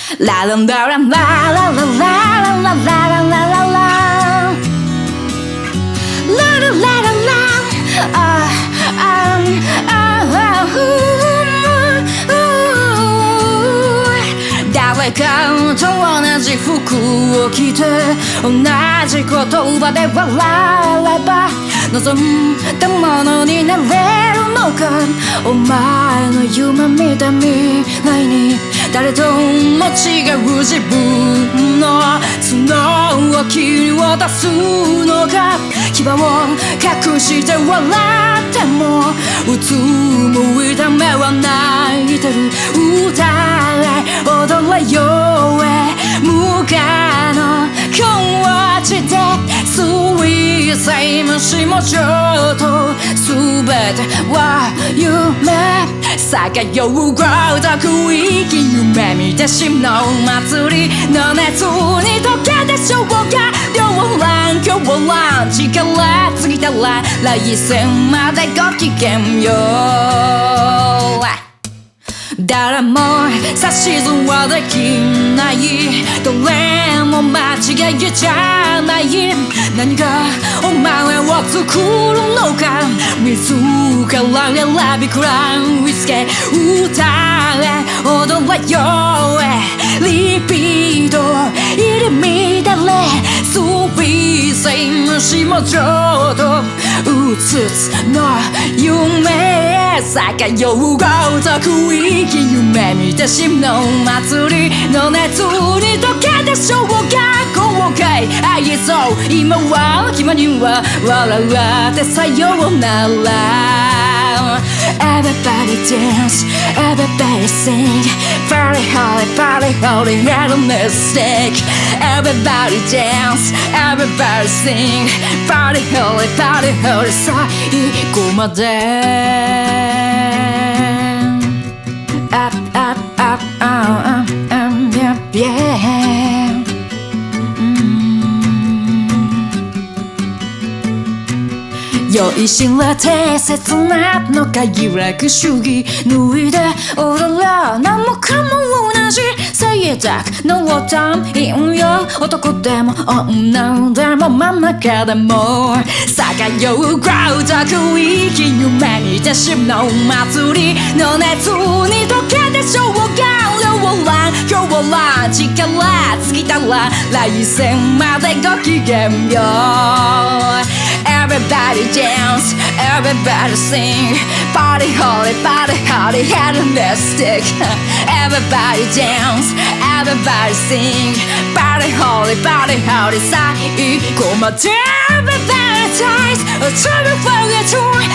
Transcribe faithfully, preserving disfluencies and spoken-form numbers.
ラランラランララララララララララララララララあああ誰かと同じ服を着て同じ言葉で笑えば望んだものになれるのかお前の夢見た未来に誰とも違う自分の角を切り渡すのか牙を隠して笑ってもうつむいた目は泣いてる歌え踊れよえ無我の気持ちで水星もしもちょっと全ては夢さかようごとく生き夢見てしまう祭りの熱に溶けてしょうが両乱狂乱力尽きたら来世までごきげんよう誰も指図はできないどれも間違いじゃない何がお前を作るのか自ら選びくらいつけ歌え踊れよえリピート入り乱れ水星虫もちょっとうつつの夢さかようごとく生き夢見てしまう祭りの熱に溶けてしょうが後悔愛そう今は君には笑ってさようならEverybody dance, everybody sing Party holy, party holy, had a mistake Everybody dance, everybody sing Party holy, party holy 最後までUp, up, up, up, up, up, yeah酔いしれて切なの快楽主義脱いで踊ろう何もかも同じ最悪のタイムよ男でも女でも真ん中でもさかようごとく生き夢見てしまう祭りの熱に溶けてしょうが両乱狂乱力尽きたら来世までごきげんようEverybody dance, everybody sing Party holy, party holy, had a mystic Everybody dance, everybody sing Party holy, party holy 最後まで Everybody dance, a trouble for your tour